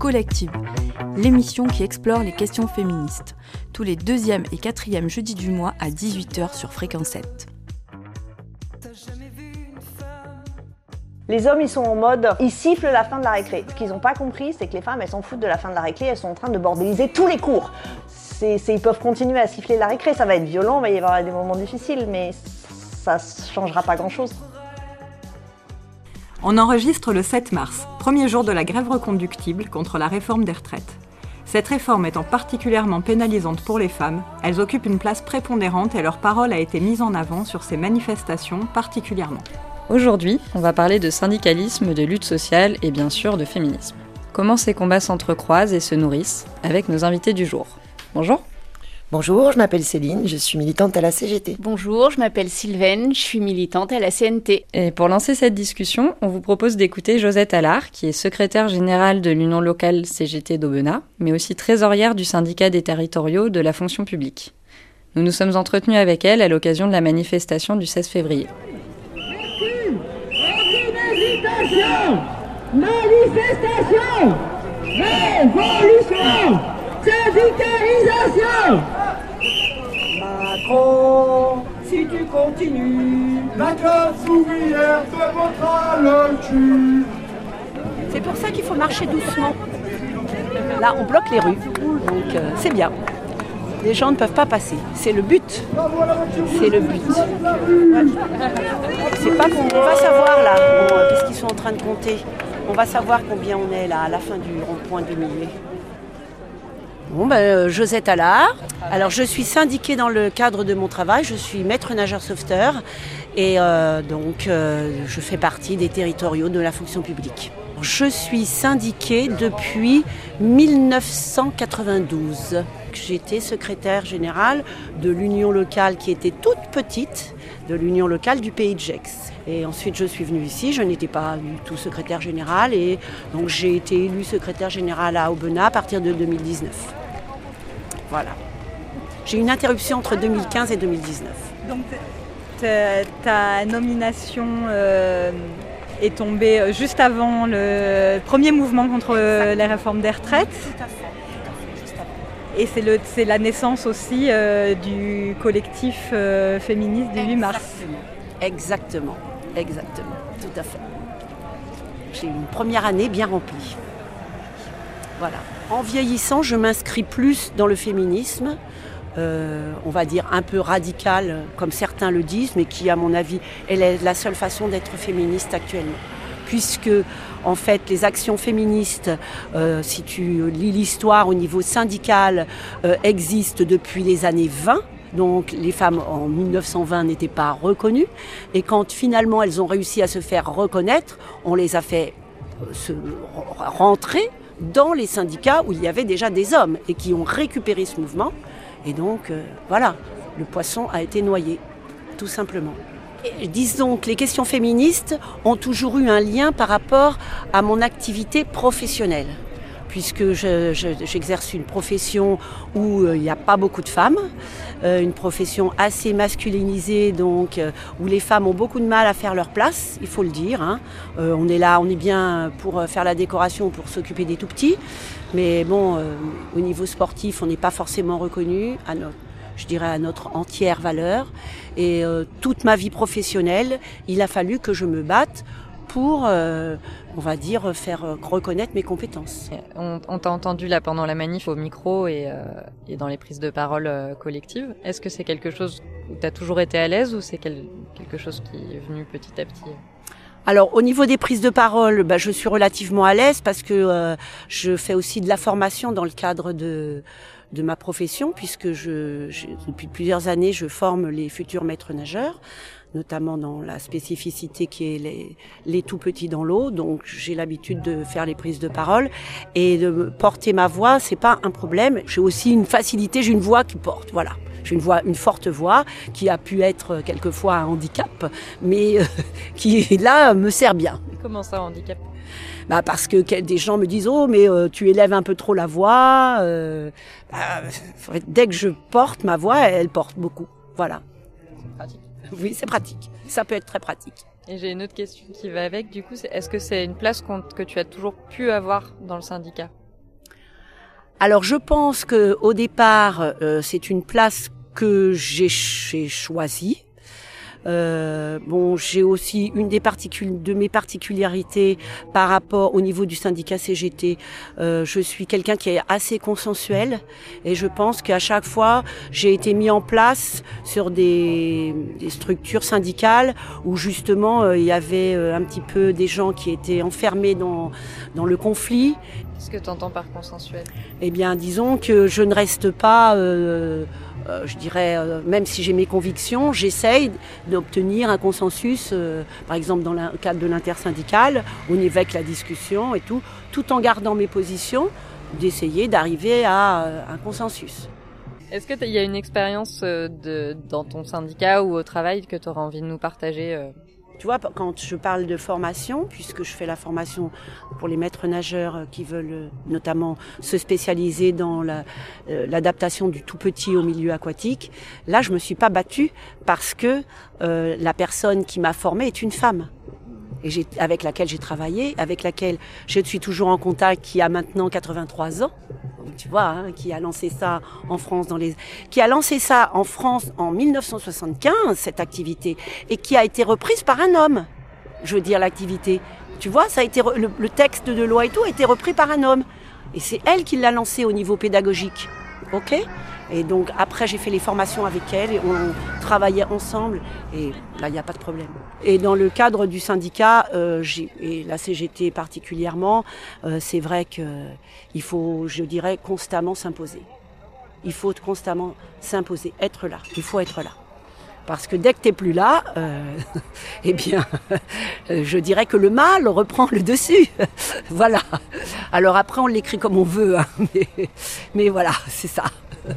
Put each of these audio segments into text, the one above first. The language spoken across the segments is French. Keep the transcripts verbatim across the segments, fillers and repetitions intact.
Collective, l'émission qui explore les questions féministes, tous les deuxième et quatrième jeudis du mois à dix-huit heures sur Fréquence sept. Les hommes, ils sont en mode, ils sifflent la fin de la récré. Ce qu'ils n'ont pas compris, c'est que les femmes, elles s'en foutent de la fin de la récré, elles sont en train de bordéliser tous les cours. C'est, c'est, ils peuvent continuer à siffler la récré, ça va être violent, il va y avoir des moments difficiles, mais ça ne changera pas grand-chose. On enregistre le sept mars, premier jour de la grève reconductible contre la réforme des retraites. Cette réforme étant particulièrement pénalisante pour les femmes, elles occupent une place prépondérante et leur parole a été mise en avant sur ces manifestations particulièrement. Aujourd'hui, on va parler de syndicalisme, de lutte sociale et bien sûr de féminisme. Comment ces combats s'entrecroisent et se nourrissent avec nos invités du jour. Bonjour. Bonjour, je m'appelle Céline, je suis militante à la C G T. Bonjour, je m'appelle Sylvaine, je suis militante à la C N T. Et pour lancer cette discussion, on vous propose d'écouter Josette Allard, qui est secrétaire générale de l'Union locale C G T d'Aubenas, mais aussi trésorière du syndicat des territoriaux de la fonction publique. Nous nous sommes entretenus avec elle à l'occasion de la manifestation du seize février. Aucune hésitation, manifestation, révolution, syndicalisation. Macron, si tu continues, la classe ouvrière te montrera le cul. C'est pour ça qu'il faut marcher doucement. Là, on bloque les rues, donc euh, c'est bien. Les gens ne peuvent pas passer. C'est le but. C'est le but. Ouais. C'est pas qu'on on va savoir là, bon, euh, qu'est-ce qu'ils sont en train de compter. On va savoir combien on est là à la fin du rond-point du milieu. Bon, ben, euh, Josette Allard. Alors, je suis syndiquée dans le cadre de mon travail. Je suis maître nageur sauveteur et euh, donc euh, je fais partie des territoriaux de la fonction publique. Je suis syndiquée depuis mille neuf cent quatre-vingt-douze. J'étais secrétaire générale de l'union locale qui était toute petite, de l'union locale du Pays de Gex. Et ensuite, je suis venue ici, je n'étais pas du tout secrétaire générale et donc j'ai été élue secrétaire générale à Aubenas à partir de deux mille dix-neuf. Voilà. J'ai eu une interruption entre deux mille quinze et deux mille dix-neuf. Donc ta nomination euh, est tombée juste avant le premier mouvement contre les réformes des retraites. Tout à fait. Et c'est, le, c'est la naissance aussi euh, du collectif euh, féministe du huit mars. Exactement, exactement, tout à fait. J'ai eu une première année bien remplie. Voilà. En vieillissant, je m'inscris plus dans le féminisme, euh, on va dire un peu radical, comme certains le disent, mais qui, à mon avis, est la seule façon d'être féministe actuellement. Puisque, en fait, les actions féministes, euh, si tu lis l'histoire au niveau syndical, euh, existent depuis les années vingt. Donc, les femmes, en mille neuf cent vingt, n'étaient pas reconnues. Et quand, finalement, elles ont réussi à se faire reconnaître, on les a fait euh, se rentrer dans les syndicats où il y avait déjà des hommes et qui ont récupéré ce mouvement. Et donc, euh, voilà, le poisson a été noyé, tout simplement. Et disons que les questions féministes ont toujours eu un lien par rapport à mon activité professionnelle, puisque je, je, j'exerce une profession où euh, il n'y a pas beaucoup de femmes, euh, une profession assez masculinisée, donc euh, où les femmes ont beaucoup de mal à faire leur place, il faut le dire. Hein. Euh, on est là, on est bien pour faire la décoration, pour s'occuper des tout-petits, mais bon, euh, au niveau sportif, on n'est pas forcément reconnu à notre je dirais à notre entière valeur. Et euh, toute ma vie professionnelle, il a fallu que je me batte pour, euh, on va dire, faire reconnaître mes compétences. On, on t'a entendu là pendant la manif au micro et, euh, et dans les prises de parole euh, collectives. Est-ce que c'est quelque chose où tu as toujours été à l'aise ou c'est quel, quelque chose qui est venu petit à petit ? Alors, au niveau des prises de parole, bah, je suis relativement à l'aise parce que euh, je fais aussi de la formation dans le cadre de de ma profession, puisque je, je, depuis plusieurs années, je forme les futurs maîtres nageurs, notamment dans la spécificité qui est les, les tout petits dans l'eau. Donc, j'ai l'habitude de faire les prises de parole et de porter ma voix, c'est pas un problème. J'ai aussi une facilité, j'ai une voix qui porte, voilà. J'ai une voix, une forte voix qui a pu être quelquefois un handicap, mais euh, qui là me sert bien. Comment ça, handicap ? Bah parce que des gens me disent oh mais euh, tu élèves un peu trop la voix. Euh, bah, dès que je porte ma voix, elle porte beaucoup. Voilà. C'est pratique. Oui, c'est pratique. Ça peut être très pratique. Et j'ai une autre question qui va avec. Du coup, c'est, est-ce que c'est une place que tu as toujours pu avoir dans le syndicat ? Alors je pense qu'au départ, euh, c'est une place que j'ai, j'ai choisie. Euh, bon, j'ai aussi une des particul- de mes particularités par rapport au niveau du syndicat C G T. Euh, je suis quelqu'un qui est assez consensuel et je pense qu'à chaque fois, j'ai été mis en place sur des, des structures syndicales où justement euh, il y avait euh, un petit peu des gens qui étaient enfermés dans dans le conflit. Qu'est-ce que tu entends par consensuel ? Eh bien, disons que je ne reste pas... Euh, Euh, je dirais, euh, même si j'ai mes convictions, j'essaye d'obtenir un consensus, euh, par exemple dans le cadre de l'intersyndical, au niveau avec la discussion et tout, tout en gardant mes positions, d'essayer d'arriver à euh, un consensus. Est-ce qu'il y a une expérience euh, de, dans ton syndicat ou au travail que tu auras envie de nous partager euh... Tu vois, quand je parle de formation, puisque je fais la formation pour les maîtres nageurs qui veulent notamment se spécialiser dans la, euh, l'adaptation du tout petit au milieu aquatique, là je me suis pas battue parce que euh, la personne qui m'a formée est une femme. Et j'ai, avec laquelle j'ai travaillé, avec laquelle je suis toujours en contact, qui a maintenant quatre-vingt-trois ans. Tu vois, hein, qui a lancé ça en France dans les, qui a lancé ça en France en dix-neuf cent soixante-quinze, cette activité, et qui a été reprise par un homme. Je veux dire, l'activité. Tu vois, ça a été, le, le texte de loi et tout a été repris par un homme. Et c'est elle qui l'a lancé au niveau pédagogique. Ok ? Et donc, après, j'ai fait les formations avec elle et on travaillait ensemble. Et là, il n'y a pas de problème. Et dans le cadre du syndicat, euh, j'ai, et la C G T particulièrement, euh, c'est vrai qu'il faut, je dirais, constamment s'imposer. Il faut constamment s'imposer, être là. Il faut être là. Parce que dès que tu n'es plus là, euh, eh bien, je dirais que le mal reprend le dessus. Voilà. Alors après, on l'écrit comme on veut, hein, mais, mais voilà, c'est ça.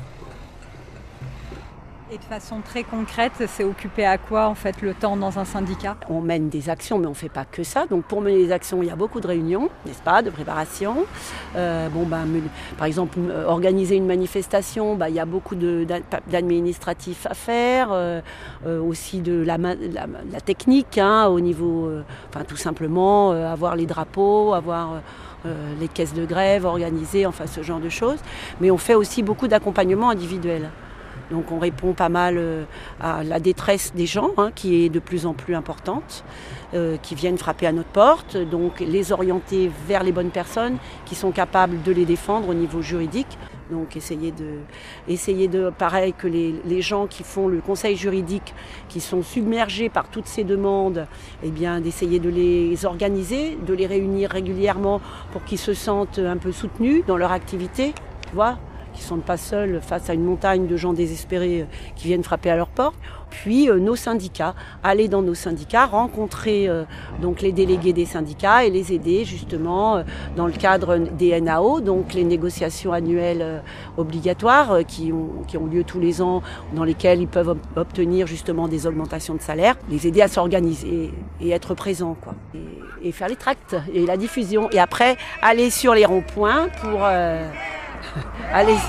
Et de façon très concrète, c'est occupé à quoi en fait le temps dans un syndicat ? On mène des actions, mais on ne fait pas que ça. Donc pour mener les actions, il y a beaucoup de réunions, n'est-ce pas, de préparation. Euh, bon, ben, par exemple, organiser une manifestation, ben, il y a beaucoup de, d'administratifs à faire, euh, euh, aussi de la, la, la technique, hein, au niveau, euh, enfin tout simplement, euh, avoir les drapeaux, avoir... Euh, les caisses de grève organisées, enfin ce genre de choses. Mais on fait aussi beaucoup d'accompagnement individuel. Donc on répond pas mal euh, à la détresse des gens, hein, qui est de plus en plus importante, euh, qui viennent frapper à notre porte, donc les orienter vers les bonnes personnes qui sont capables de les défendre au niveau juridique. Donc essayer de, essayer de, pareil que les, les gens qui font le conseil juridique, qui sont submergés par toutes ces demandes, eh bien d'essayer de les organiser, de les réunir régulièrement pour qu'ils se sentent un peu soutenus dans leur activité, tu vois, qu'ils ne sont pas seuls face à une montagne de gens désespérés qui viennent frapper à leur porte. Puis euh, nos syndicats, aller dans nos syndicats, rencontrer euh, donc les délégués des syndicats et les aider justement euh, dans le cadre des N A O, donc les négociations annuelles euh, obligatoires euh, qui, ont, qui ont lieu tous les ans, dans lesquelles ils peuvent ob- obtenir justement des augmentations de salaire, les aider à s'organiser et être présents, quoi. Et, et faire les tracts et la diffusion. Et après, aller sur les ronds-points pour... Euh, aller...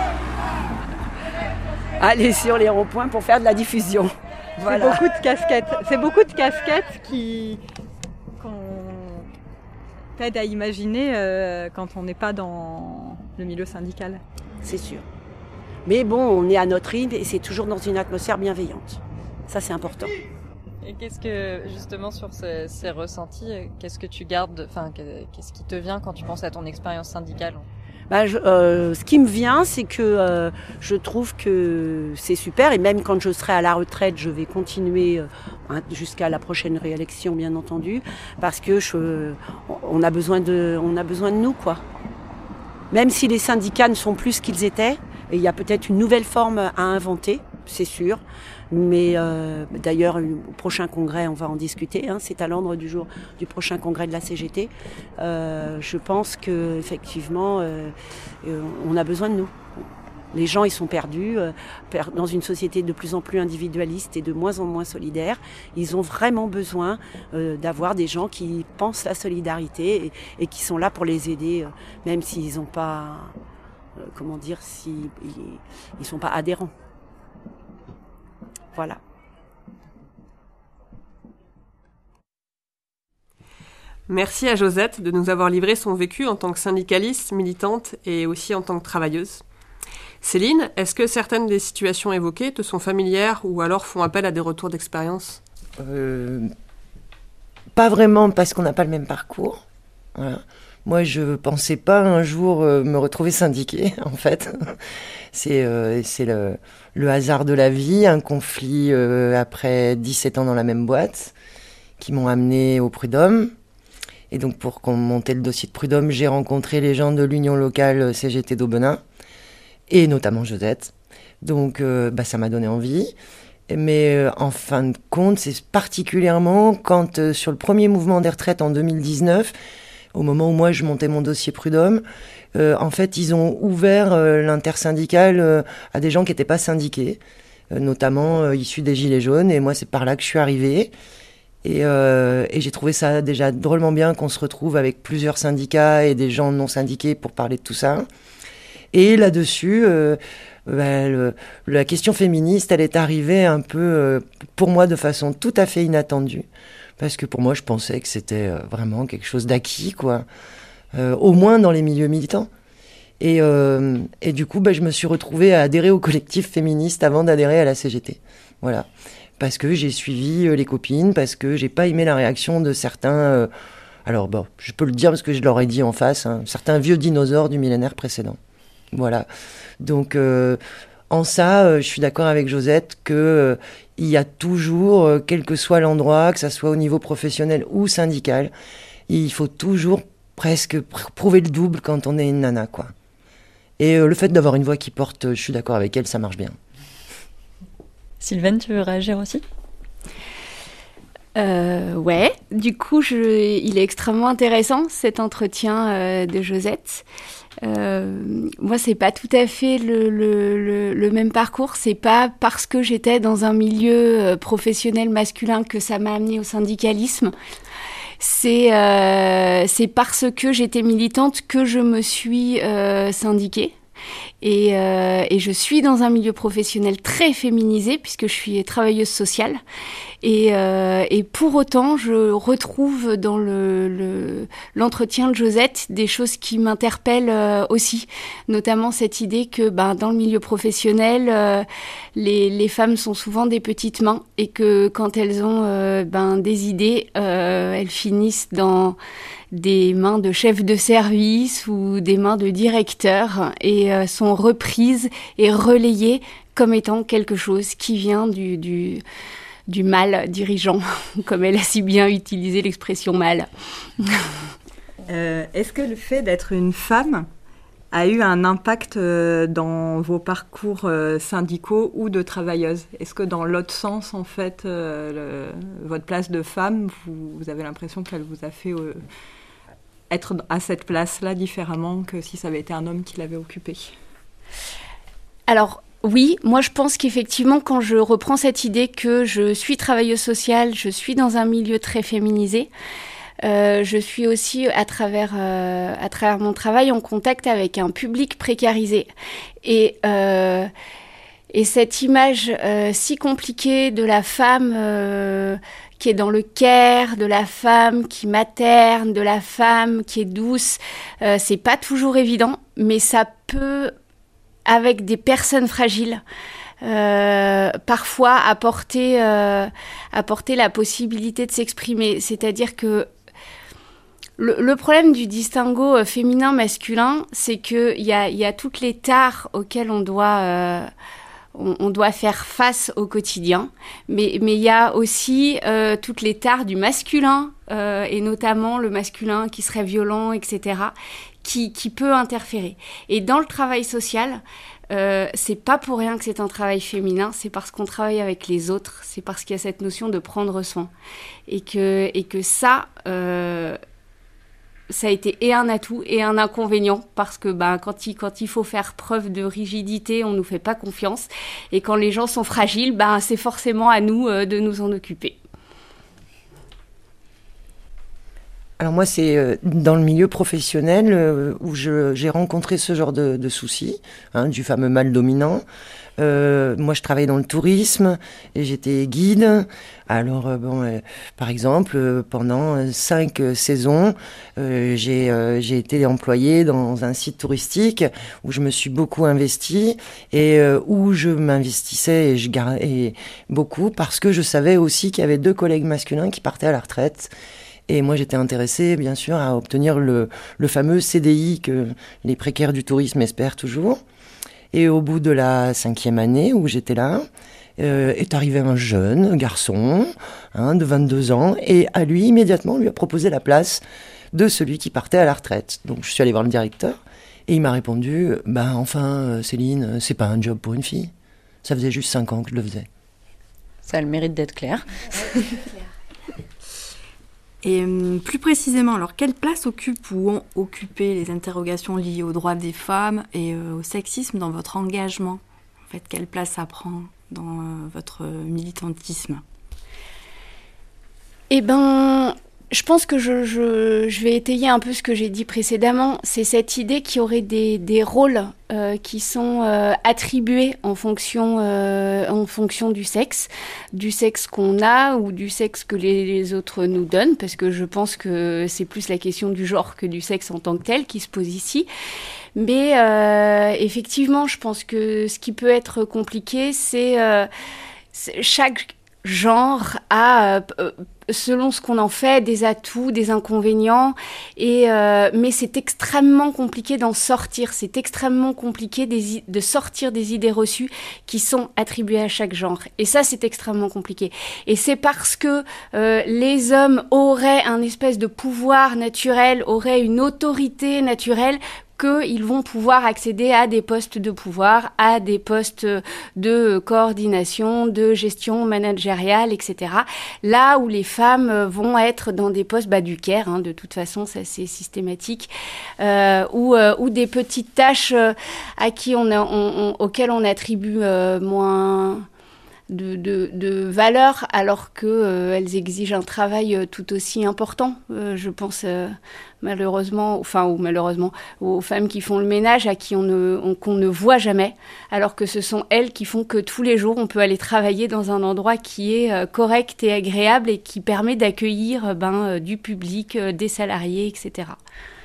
aller sur les ronds-points pour faire de la diffusion. Voilà. C'est beaucoup de casquettes. C'est beaucoup de casquettes qui qu'on t'aide à imaginer euh, quand on n'est pas dans le milieu syndical. C'est sûr. Mais bon, on est à notre rythme et c'est toujours dans une atmosphère bienveillante. Ça, c'est important. Et qu'est-ce que, justement, sur ces, ces ressentis, qu'est-ce que tu gardes, enfin, qu'est-ce qui te vient quand tu penses à ton expérience syndicale ? Bah, je, euh, ce qui me vient, c'est que euh, je trouve que c'est super, et même quand je serai à la retraite, je vais continuer euh, hein, jusqu'à la prochaine réélection, bien entendu, parce que je, on a besoin de, on a besoin de nous, quoi. Même si les syndicats ne sont plus ce qu'ils étaient, et il y a peut-être une nouvelle forme à inventer, c'est sûr. Mais euh, d'ailleurs, au prochain congrès, on va en discuter. Hein, c'est à l'ordre du jour du prochain congrès de la C G T. Euh, je pense que effectivement, euh, on a besoin de nous. Les gens, ils sont perdus euh, per- dans une société de plus en plus individualiste et de moins en moins solidaire. Ils ont vraiment besoin euh, d'avoir des gens qui pensent la solidarité et, et qui sont là pour les aider, euh, même s'ils n'ont pas, euh, comment dire, s'ils ne sont pas adhérents. Voilà. Merci à Josette de nous avoir livré son vécu en tant que syndicaliste, militante et aussi en tant que travailleuse. Céline, est-ce que certaines des situations évoquées te sont familières ou alors font appel à des retours d'expérience ? euh, Pas vraiment, parce qu'on n'a pas le même parcours. Voilà. Moi, je pensais pas un jour euh, me retrouver syndiquée, en fait. c'est euh, c'est le, le hasard de la vie, un conflit euh, après dix-sept ans dans la même boîte, qui m'ont amené au Prud'homme. Et donc, pour qu'on monte le dossier de Prud'homme, j'ai rencontré les gens de l'Union locale C G T d'Aubenas, et notamment Josette. Donc, euh, bah, ça m'a donné envie. Mais euh, en fin de compte, c'est particulièrement quand, euh, sur le premier mouvement des retraites en deux mille dix-neuf, au moment où moi je montais mon dossier Prud'homme, euh, en fait, ils ont ouvert euh, l'intersyndicale euh, à des gens qui n'étaient pas syndiqués, euh, notamment euh, issus des Gilets jaunes. Et moi, c'est par là que je suis arrivée. Et, euh, et j'ai trouvé ça déjà drôlement bien qu'on se retrouve avec plusieurs syndicats et des gens non syndiqués pour parler de tout ça. Et là-dessus, euh, bah, le, la question féministe, elle est arrivée un peu, euh, pour moi, de façon tout à fait inattendue. Parce que pour moi, je pensais que c'était euh, vraiment quelque chose d'acquis, quoi. Euh, au moins dans les milieux militants. Et, euh, et du coup, bah, je me suis retrouvée à adhérer au collectif féministe avant d'adhérer à la C G T. Voilà. Parce que j'ai suivi euh, les copines, parce que j'ai pas aimé la réaction de certains... Euh, alors, bon, je peux le dire parce que je leur ai dit en face, hein, certains vieux dinosaures du millénaire précédent. Voilà. Donc, euh, en ça, euh, je suis d'accord avec Josette que euh, il y a toujours, euh, quel que soit l'endroit, que ça soit au niveau professionnel ou syndical, il faut toujours presque pr- prouver le double quand on est une nana, quoi. Et euh, le fait d'avoir une voix qui porte, je suis d'accord avec elle, ça marche bien. Sylvaine, tu veux réagir aussi ? Euh, ouais, du coup, je, il est extrêmement intéressant cet entretien euh, de Josette. Euh, moi, c'est pas tout à fait le, le, le, le même parcours. C'est pas parce que j'étais dans un milieu euh, professionnel masculin que ça m'a amenée au syndicalisme. C'est, euh, c'est parce que j'étais militante que je me suis euh, syndiquée. Et, euh, et je suis dans un milieu professionnel très féminisé puisque je suis travailleuse sociale. Et, euh, et pour autant, je retrouve dans le, le, l'entretien de Josette des choses qui m'interpellent euh, aussi, notamment cette idée que ben, dans le milieu professionnel, euh, les, les femmes sont souvent des petites mains et que quand elles ont euh, ben, des idées, euh, elles finissent dans des mains de chefs de service ou des mains de directeurs et euh, sont reprises et relayées comme étant quelque chose qui vient du... du du mal dirigeant, comme elle a si bien utilisé l'expression mal. euh, est-ce que le fait d'être une femme a eu un impact euh, dans vos parcours euh, syndicaux ou de travailleuse ? Est-ce que dans l'autre sens, en fait, euh, le, votre place de femme, vous, vous avez l'impression qu'elle vous a fait euh, être à cette place-là différemment que si ça avait été un homme qui l'avait occupée ? Alors, oui, moi je pense qu'effectivement quand je reprends cette idée que je suis travailleuse sociale, je suis dans un milieu très féminisé, euh, je suis aussi à travers, euh, à travers mon travail en contact avec un public précarisé. Et, euh, et cette image euh, si compliquée de la femme euh, qui est dans le care, de la femme qui materne, de la femme qui est douce, euh, c'est pas toujours évident, mais ça peut... avec des personnes fragiles, euh, parfois apporter, euh, apporter la possibilité de s'exprimer. C'est-à-dire que le, le problème du distinguo féminin-masculin, c'est qu'il y a, y a toutes les tares auxquelles on doit, euh, on, on doit faire face au quotidien, mais mais il y a aussi euh, toutes les tares du masculin, euh, et notamment le masculin qui serait violent, et cetera, Qui, qui peut interférer. Et dans le travail social, euh, c'est pas pour rien que c'est un travail féminin, c'est parce qu'on travaille avec les autres, c'est parce qu'il y a cette notion de prendre soin. Et que, et que ça, euh, ça a été et un atout et un inconvénient, parce que bah, quand, il, quand il faut faire preuve de rigidité, on nous fait pas confiance. Et quand les gens sont fragiles, bah, c'est forcément à nous euh, de nous en occuper. Alors moi, c'est euh, dans le milieu professionnel euh, où je, j'ai rencontré ce genre de, de soucis, hein, du fameux mal dominant. Euh, moi, je travaillais dans le tourisme et j'étais guide. Alors, euh, bon, euh, par exemple, euh, pendant cinq euh, saisons, euh, j'ai, euh, j'ai été employée dans un site touristique où je me suis beaucoup investie et euh, où je m'investissais et je gardais beaucoup parce que je savais aussi qu'il y avait deux collègues masculins qui partaient à la retraite. Et moi, j'étais intéressée, bien sûr, à obtenir le, le fameux C D I que les précaires du tourisme espèrent toujours. Et au bout de la cinquième année où j'étais là, euh, est arrivé un jeune garçon hein, de vingt-deux ans, et à lui, immédiatement, on lui a proposé la place de celui qui partait à la retraite. Donc je suis allée voir le directeur, et il m'a répondu « Ben enfin, Céline, c'est pas un job pour une fille. Ça faisait juste cinq ans que je le faisais. » Ça a le mérite d'être clair. Et euh, plus précisément, alors quelle place occupent ou ont occupé les interrogations liées aux droits des femmes et euh, au sexisme dans votre engagement ? En fait, quelle place ça prend dans euh, votre militantisme ? Eh ben, je pense que je, je, je vais étayer un peu ce que j'ai dit précédemment. C'est cette idée qu'il y aurait des, des rôles euh, qui sont euh, attribués en fonction, euh, en fonction du sexe, du sexe qu'on a ou du sexe que les, les autres nous donnent, parce que je pense que c'est plus la question du genre que du sexe en tant que tel qui se pose ici. Mais euh, effectivement, je pense que ce qui peut être compliqué, c'est, euh, c'est chaque genre a, euh, selon ce qu'on en fait, des atouts, des inconvénients, et, euh, mais c'est extrêmement compliqué d'en sortir, c'est extrêmement compliqué des, de sortir des idées reçues qui sont attribuées à chaque genre. Et ça, c'est extrêmement compliqué. Et c'est parce que euh, les hommes auraient un espèce de pouvoir naturel, auraient une autorité naturelle, qu'ils vont pouvoir accéder à des postes de pouvoir, à des postes de coordination, de gestion managériale, et cetera. Là où les femmes vont être dans des postes bah, du care, hein, de toute façon, ça c'est systématique, euh, ou, euh, ou des petites tâches euh, à qui on a, on, on, auxquelles on attribue euh, moins de, de, de valeur, alors qu'elles euh, exigent un travail euh, tout aussi important. Euh, je pense euh, malheureusement, enfin ou malheureusement, aux femmes qui font le ménage, à qui on ne, on, qu'on ne voit jamais, alors que ce sont elles qui font que tous les jours on peut aller travailler dans un endroit qui est euh, correct et agréable et qui permet d'accueillir euh, ben, euh, du public, euh, des salariés, et cetera.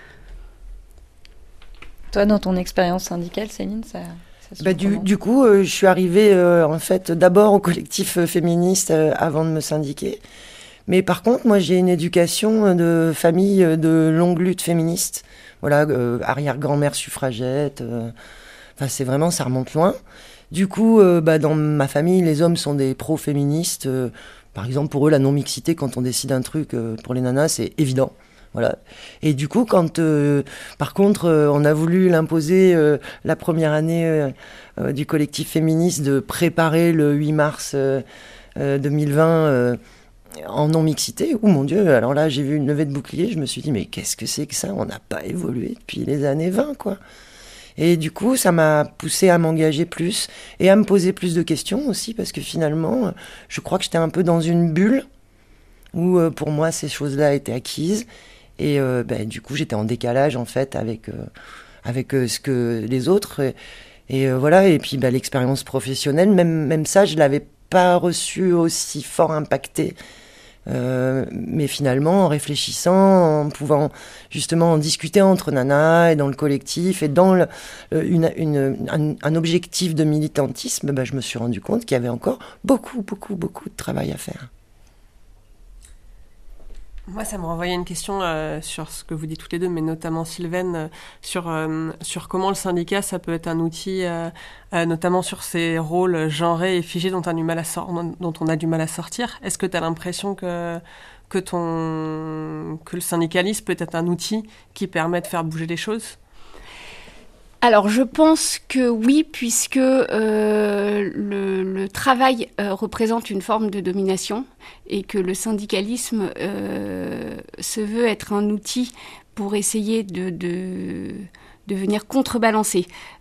Toi, dans ton expérience syndicale, Céline, ça... Bah du, du coup, euh, je suis arrivée euh, en fait d'abord au collectif euh, féministe euh, avant de me syndiquer. Mais par contre, moi, j'ai une éducation de famille de longue lutte féministe. Voilà, euh, arrière-grand-mère suffragette. Euh, enfin, c'est vraiment, ça remonte loin. Du coup, euh, bah, dans ma famille, les hommes sont des pro-féministes. Euh, par exemple, pour eux, la non-mixité, quand on décide un truc euh, pour les nanas, c'est évident. Voilà. Et du coup, quand, euh, par contre, euh, on a voulu l'imposer euh, la première année euh, euh, du collectif féministe de préparer le huit mars euh, euh, deux mille vingt euh, en non-mixité, oh mon Dieu, alors là, j'ai vu une levée de bouclier, je me suis dit, mais qu'est-ce que c'est que ça ? On n'a pas évolué depuis les années vingt, quoi. Et du coup, ça m'a poussée à m'engager plus et à me poser plus de questions aussi, parce que finalement, je crois que j'étais un peu dans une bulle où, euh, pour moi, ces choses-là étaient acquises. Et euh, ben, du coup, j'étais en décalage, en fait, avec, euh, avec euh, ce que les autres. Et, et euh, voilà, et puis ben, l'expérience professionnelle, même, même ça, je ne l'avais pas reçu aussi fort impacté. Euh, mais finalement, en réfléchissant, en pouvant justement en discuter entre nanas et dans le collectif et dans le, une, une, un, un objectif de militantisme, ben, je me suis rendu compte qu'il y avait encore beaucoup, beaucoup, beaucoup de travail à faire. Moi, ça me renvoyait une question euh, sur ce que vous dites toutes les deux, mais notamment Sylvaine, euh, sur, euh, sur comment le syndicat, ça peut être un outil, euh, euh, notamment sur ces rôles genrés et figés dont, du mal à sor- dont on a du mal à sortir. Est-ce que tu as l'impression que, que, ton, que le syndicalisme peut être un outil qui permet de faire bouger les choses ? Alors, je pense que oui, puisque euh, le, le travail euh, représente une forme de domination et que le syndicalisme euh, se veut être un outil pour essayer de, de, de venir contrebalancer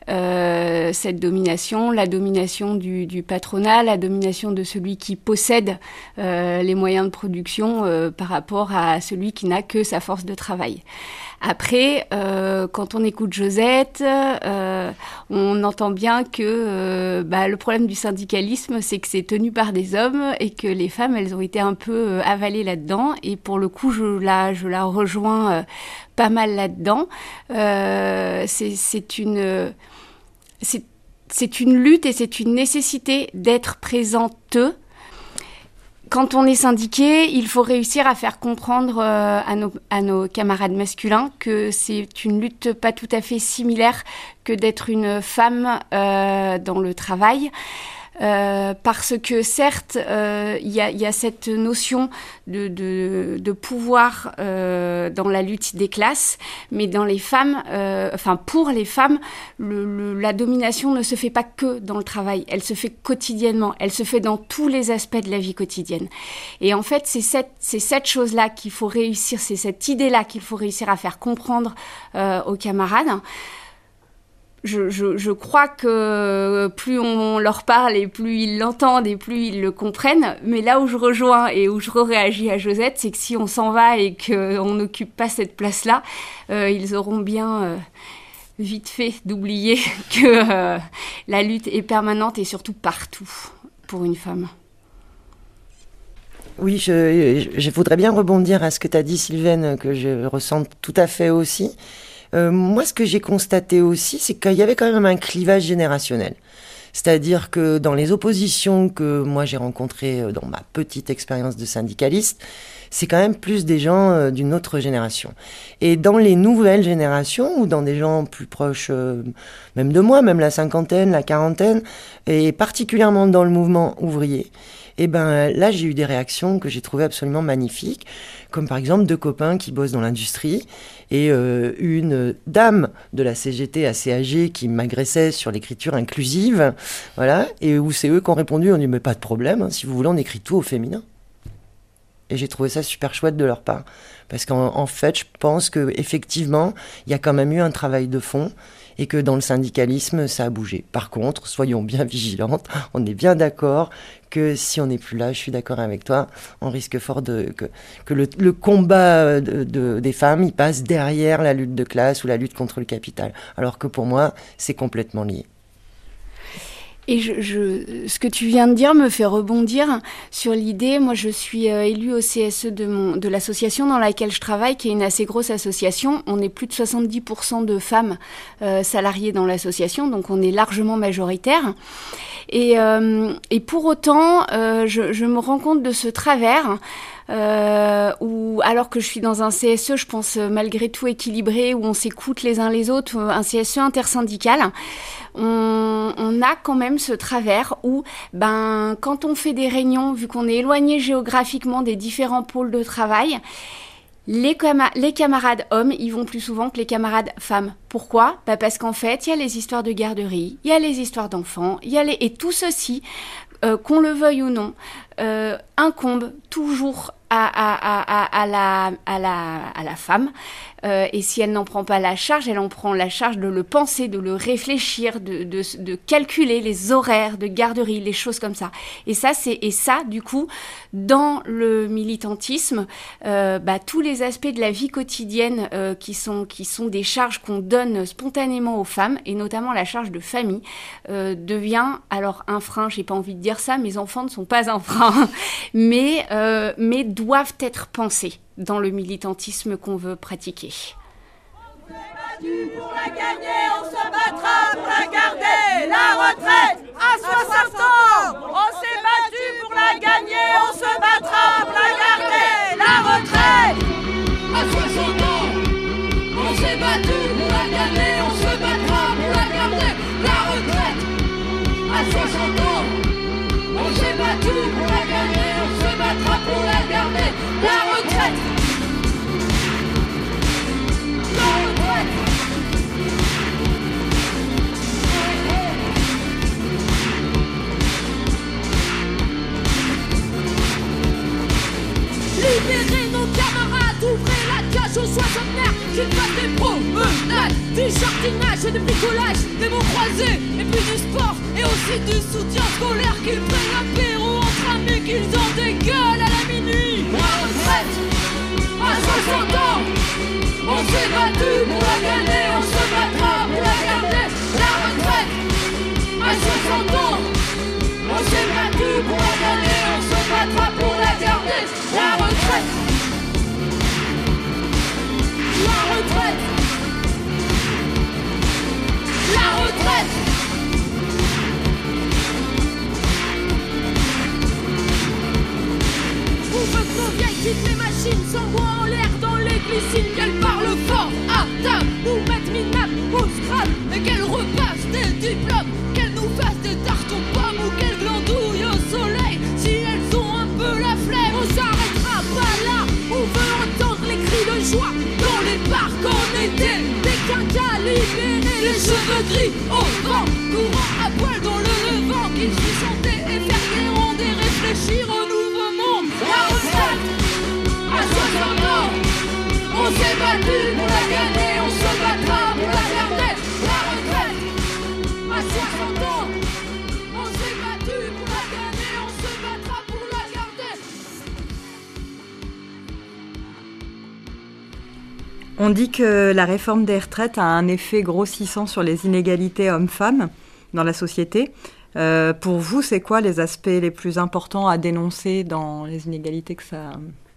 euh, cette domination, la domination du, du patronat, la domination de celui qui possède euh, les moyens de production euh, par rapport à celui qui n'a que sa force de travail. Après, euh, quand on écoute Josette, euh, on entend bien que euh, bah, le problème du syndicalisme, c'est que c'est tenu par des hommes et que les femmes, elles ont été un peu euh, avalées là-dedans. Et pour le coup, je la, je la rejoins euh, pas mal là-dedans. Euh, c'est, c'est une, c'est, c'est une lutte et c'est une nécessité d'être présente. Quand on est syndiqué, il faut réussir à faire comprendre euh, à, nos, à nos camarades masculins que c'est une lutte pas tout à fait similaire que d'être une femme euh, dans le travail. Euh, parce que certes, il euh, y, a, y a cette notion de, de, de pouvoir euh, dans la lutte des classes, mais dans les femmes, euh, enfin pour les femmes, le, le, la domination ne se fait pas que dans le travail, elle se fait quotidiennement, elle se fait dans tous les aspects de la vie quotidienne. Et en fait, c'est cette, c'est cette chose-là qu'il faut réussir, c'est cette idée-là qu'il faut réussir à faire comprendre euh, aux camarades. Je, je, je crois que plus on leur parle et plus ils l'entendent et plus ils le comprennent. Mais là où je rejoins et où je réagis à Josette, c'est que si on s'en va et qu'on n'occupe pas cette place-là, euh, ils auront bien euh, vite fait d'oublier que euh, la lutte est permanente et surtout partout pour une femme. Oui, je, je, je voudrais bien rebondir à ce que tu as dit, Sylvaine, que je ressens tout à fait aussi. Euh, moi, ce que j'ai constaté aussi, c'est qu'il y avait quand même un clivage générationnel. C'est-à-dire que dans les oppositions que moi j'ai rencontrées dans ma petite expérience de syndicaliste, c'est quand même plus des gens euh, d'une autre génération. Et dans les nouvelles générations, ou dans des gens plus proches, euh, même de moi, même la cinquantaine, la quarantaine, et particulièrement dans le mouvement ouvrier, et ben là j'ai eu des réactions que j'ai trouvées absolument magnifiques, comme par exemple deux copains qui bossent dans l'industrie et euh, une dame de la C G T assez âgée qui m'agressait sur l'écriture inclusive, voilà, et où c'est eux qui ont répondu, on dit mais pas de problème, hein, si vous voulez on écrit tout au féminin. Et j'ai trouvé ça super chouette de leur part, parce qu'en en fait je pense que effectivement il y a quand même eu un travail de fond. Et que dans le syndicalisme, ça a bougé. Par contre, soyons bien vigilantes, on est bien d'accord que si on n'est plus là, je suis d'accord avec toi, on risque fort de, que, que le, le combat de, de, des femmes, il passe derrière la lutte de classe ou la lutte contre le capital. Alors que pour moi, c'est complètement lié. Et je, je, ce que tu viens de dire me fait rebondir sur l'idée. Moi, je suis euh, élue au C S E de, mon, de l'association dans laquelle je travaille, qui est une assez grosse association. On est plus de soixante-dix pour cent de femmes euh, salariées dans l'association, donc on est largement majoritaire. Et, euh, et pour autant, euh, je, je me rends compte de ce travers. Euh, où, alors que je suis dans un C S E, je pense malgré tout équilibré, où on s'écoute les uns les autres, un C S E intersyndical, on, on a quand même ce travers où, ben, quand on fait des réunions, vu qu'on est éloigné géographiquement des différents pôles de travail, Les, cama- les camarades hommes, ils vont plus souvent que les camarades femmes. Pourquoi ? Bah parce qu'en fait, il y a les histoires de garderie, il y a les histoires d'enfants, il y a les... et tout ceci, euh, qu'on le veuille ou non, euh, incombe toujours à, à, à, à, la, à, la, à la femme. Euh, et si elle n'en prend pas la charge, elle en prend la charge de le penser, de le réfléchir, de, de, de calculer les horaires de garderie, les choses comme ça. Et ça, c'est, et ça, du coup, dans le militantisme, euh, bah, tous les aspects de la vie quotidienne euh, qui sont, qui sont des charges qu'on donne spontanément aux femmes, et notamment la charge de famille, euh, devient, alors un frein, j'ai pas envie de dire ça, mes enfants ne sont pas un frein, mais, euh, mais doivent être pensés dans le militantisme qu'on veut pratiquer. On s'est battu pour la gagner, on se battra pour la garder. La retraite à soixante ans. On s'est battu pour la gagner, on se battra pour la garder. La retraite à soixante ans. On s'est battu pour la gagner, on se battra pour la garder. La retraite à soixante ans. On s'est battu pour la gagner, on se battra pour la garder. La retraite. La retraite. Libérez nos camarades, ouvrez la cage aux soixantenaires, qu'ils fassent des promenades, t-shirts jardinage et de bricolage, des mots croisés, et puis du sport, et aussi du soutien scolaire, qu'ils prennent l'apéro entre amis, qu'ils en dégueulent à la minuit. La retraite, à soixante ans, on s'est battu pour la gagner, on se battra pour la garder. La retraite, à soixante ans, on s'est battu pour la gagner, on se battra pour la garder. La retraite, la retraite, la retraite. On veut que nos vieilles quittent les machines, s'envoient en l'air dans les glycines, qu'elles parlent fort à table, nous mettent minap au scrap, et qu'elles repassent des diplômes, qu'elles nous fassent des tartes aux pommes ou qu'elles glandouillent au soleil. Si elles ont un peu la flemme, on s'arrêtera pas là. On veut entendre les cris de joie dans les parcs en été, des quinquas libérés, les cheveux gris au vent, courant à poil dans le levant, qu'ils puissent chanter et faire des rondes et réfléchir au nouveau monde. La retraite, à soixante ans, on s'est battu pour la gagner, on se battra pour la garder. La retraite, à soixante ans, on s'est battu pour la gagner, on se battra pour la garder. On dit que la réforme des retraites a un effet grossissant sur les inégalités hommes-femmes dans la société. Euh, pour vous, c'est quoi les aspects les plus importants à dénoncer dans les inégalités que ça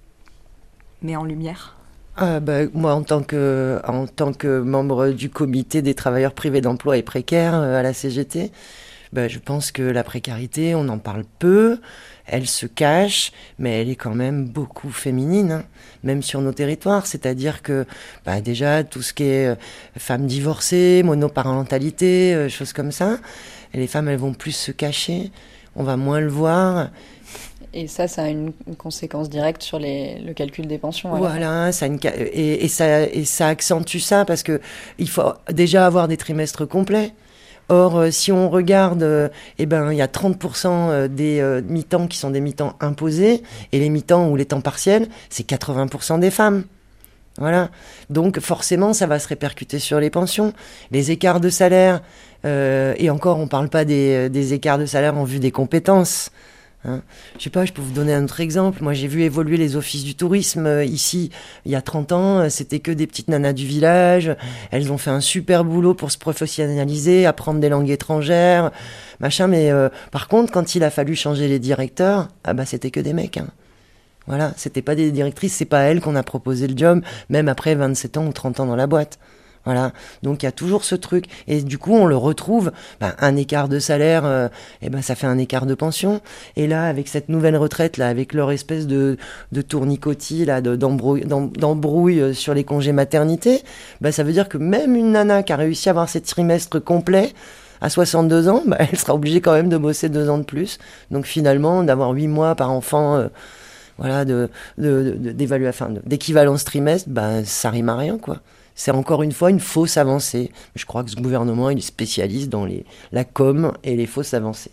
met en lumière ? Ah bah, moi, en tant que, en tant que membre du comité des travailleurs privés d'emploi et précaires euh, à la C G T, bah, je pense que la précarité, on en parle peu, elle se cache, mais elle est quand même beaucoup féminine, hein, même sur nos territoires. C'est-à-dire que bah, déjà, tout ce qui est euh, femmes divorcées, monoparentalité, euh, choses comme ça, et les femmes, elles vont plus se cacher, on va moins le voir. Et ça, ça a une, une conséquence directe sur les, le calcul des pensions. Voilà, ça a une, et, et, ça, et ça accentue ça parce que il faut déjà avoir des trimestres complets. Or, euh, si on regarde, euh, eh ben, il y a trente pour cent des euh, mi-temps qui sont des mi-temps imposés, et les mi-temps ou les temps partiels, c'est quatre-vingts pour cent des femmes. Voilà. Donc, forcément, ça va se répercuter sur les pensions. Les écarts de salaire, euh, et encore, on parle pas des, des écarts de salaire en vue des compétences. Hein. Je sais pas, je peux vous donner un autre exemple. Moi, j'ai vu évoluer les offices du tourisme euh, ici il y a trente ans. C'était que des petites nanas du village. Elles ont fait un super boulot pour se professionnaliser, apprendre des langues étrangères, machin. Mais euh, par contre, quand il a fallu changer les directeurs, ah bah c'était que des mecs. Hein. Voilà, c'était pas des directrices, c'est pas à elles qu'on a proposé le job, même après vingt-sept ans ou trente ans dans la boîte. Voilà, donc il y a toujours ce truc, et du coup on le retrouve, ben, un écart de salaire, euh, et ben ça fait un écart de pension, et là avec cette nouvelle retraite là, avec leur espèce de, de tournicotis là, de, d'embrouille, d'embrouille sur les congés maternité, ben ça veut dire que même une nana qui a réussi à avoir ses trimestres complets, à soixante-deux ans, ben, elle sera obligée quand même de bosser deux ans de plus, donc finalement d'avoir huit mois par enfant, euh, voilà, de, de, de, d'évaluation, enfin, d'équivalence trimestre, ben ça rime à rien quoi. C'est encore une fois une fausse avancée. Je crois que ce gouvernement, il est spécialiste dans les, la com et les fausses avancées.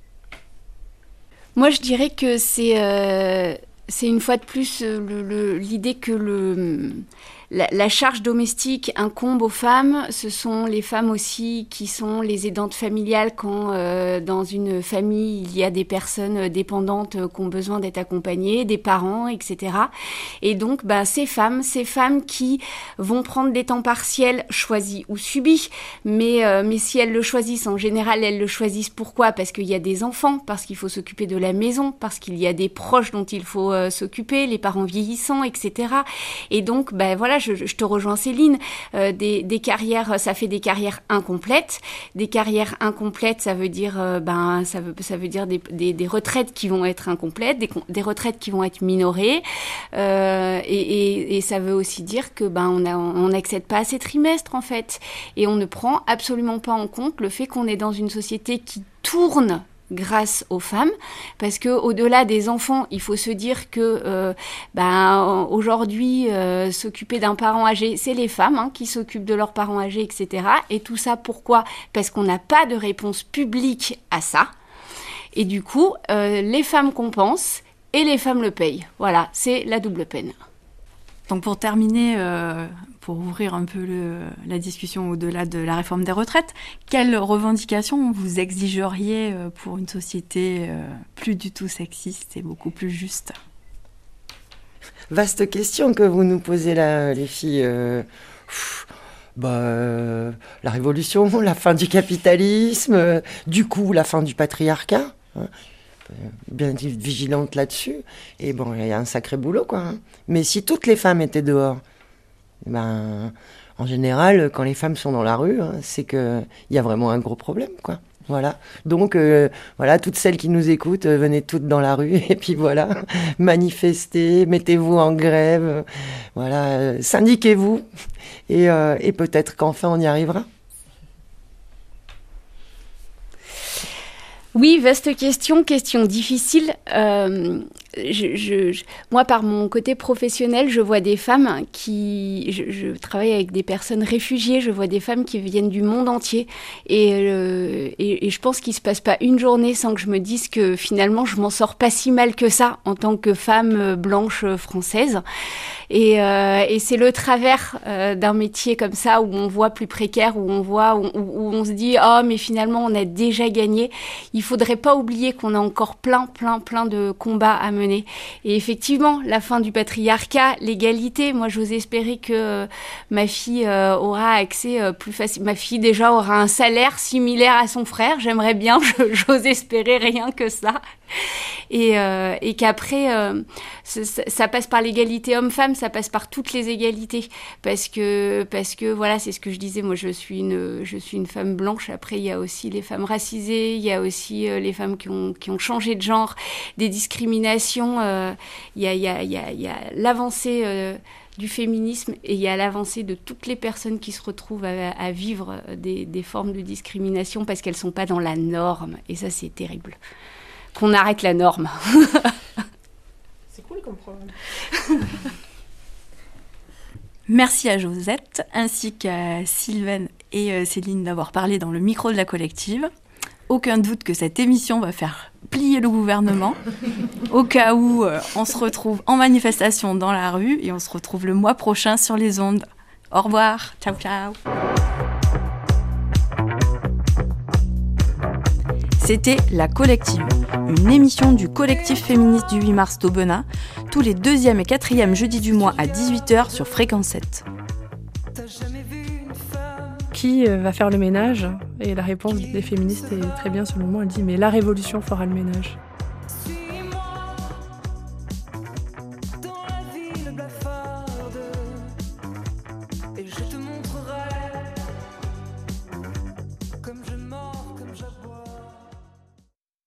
Moi, je dirais que c'est, euh, c'est une fois de plus le, le, l'idée que le, la, la charge domestique incombe aux femmes. Ce sont les femmes aussi qui sont les aidantes familiales quand euh, dans une famille, il y a des personnes dépendantes qui ont besoin d'être accompagnées, des parents, et cetera. Et donc, bah, ces femmes, ces femmes qui vont prendre des temps partiels choisis ou subis, mais, euh, mais si elles le choisissent, en général, elles le choisissent pourquoi ? Parce qu'il y a des enfants, parce qu'il faut s'occuper de la maison, parce qu'il y a des proches dont il faut euh, s'occuper, les parents vieillissants, et cetera. Et donc, bah, voilà, je, je te rejoins Céline, euh, des, des carrières, ça fait des carrières incomplètes. Des carrières incomplètes, ça veut dire, euh, ben, ça veut, ça veut dire des, des, des retraites qui vont être incomplètes, des, des retraites qui vont être minorées, euh, et, et, et ça veut aussi dire que ben on a, on n'accède pas à ces trimestres en fait, et on ne prend absolument pas en compte le fait qu'on est dans une société qui tourne grâce aux femmes, parce que au-delà des enfants, il faut se dire que euh, ben aujourd'hui euh, s'occuper d'un parent âgé, c'est les femmes hein, qui s'occupent de leurs parents âgés, et cetera. Et tout ça pourquoi ? Parce qu'on n'a pas de réponse publique à ça. Et du coup, euh, les femmes compensent et les femmes le payent. Voilà, c'est la double peine. Donc pour terminer, euh, pour ouvrir un peu le, la discussion au-delà de la réforme des retraites, quelles revendications vous exigeriez pour une société plus du tout sexiste et beaucoup plus juste ? Vaste question que vous nous posez là, les filles. Euh, pff, bah, euh, la révolution, la fin du capitalisme, euh, du coup la fin du patriarcat. Hein, bien vigilante là-dessus. Et bon, il y a un sacré boulot, quoi. Hein. Mais si toutes les femmes étaient dehors, ben, en général, quand les femmes sont dans la rue, hein, c'est qu'il y a vraiment un gros problème, quoi. Voilà. Donc, euh, voilà, toutes celles qui nous écoutent, euh, venez toutes dans la rue et puis voilà, manifestez, mettez-vous en grève, euh, voilà, euh, syndiquez-vous et, euh, et peut-être qu'enfin on y arrivera. Oui, vaste question, question difficile. Euh, je, je, je, moi, par mon côté professionnel, je vois des femmes qui... Je, je travaille avec des personnes réfugiées, je vois des femmes qui viennent du monde entier. Et, euh, et, et je pense qu'il ne se passe pas une journée sans que je me dise que finalement, je m'en sors pas si mal que ça en tant que femme blanche française. Et, euh, et c'est le travers euh, d'un métier comme ça où on voit plus précaire, où on voit, où, où on se dit « Oh, mais finalement, on a déjà gagné ». Il faudrait pas oublier qu'on a encore plein, plein, plein de combats à mener. Et effectivement, la fin du patriarcat, l'égalité. Moi, j'ose espérer que euh, ma fille euh, aura accès euh, plus facile. Ma fille, déjà, aura un salaire similaire à son frère. J'aimerais bien, je, j'ose espérer rien que ça. Et, euh, et qu'après, euh, ça, ça passe par l'égalité homme-femme, ça passe par toutes les égalités. Parce que, parce que voilà, c'est ce que je disais. Moi, je suis une, je suis une femme blanche. Après, il y a aussi les femmes racisées, il y a aussi euh, les femmes qui ont, qui ont changé de genre, des discriminations. Euh, il y a, il y a, il y a, il y a l'avancée euh, du féminisme et il y a l'avancée de toutes les personnes qui se retrouvent à, à vivre des, des formes de discrimination parce qu'elles ne sont pas dans la norme. Et ça, c'est terrible. Qu'on arrête la norme. C'est cool comme problème. Merci à Josette, ainsi qu'à Sylvaine et Céline d'avoir parlé dans le micro de la collective. Aucun doute que cette émission va faire plier le gouvernement, au cas où euh, on se retrouve en manifestation dans la rue et on se retrouve le mois prochain sur les ondes. Au revoir, ciao ciao. C'était La Collective, une émission du collectif féministe du huit mars d'Aubenas, tous les deuxième et quatrième jeudis du mois à dix-huit heures sur Fréquence sept. Qui va faire le ménage ? Et la réponse des féministes est très bien selon moi, elle dit « mais la révolution fera le ménage ».